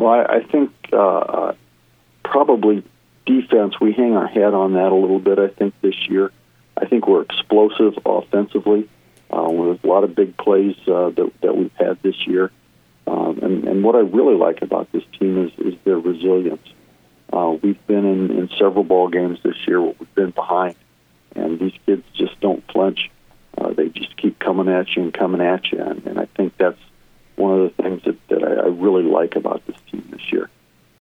Well, I think probably defense, we hang our hat on that a little bit, I think, this year. I think we're explosive offensively with a lot of big plays that we've had this year. And what I really like about this team is their resilience. We've been in several ball games this year where we've been behind, and these kids just don't flinch. They just keep coming at you. And I think that's one of the things that I really like about this team this year.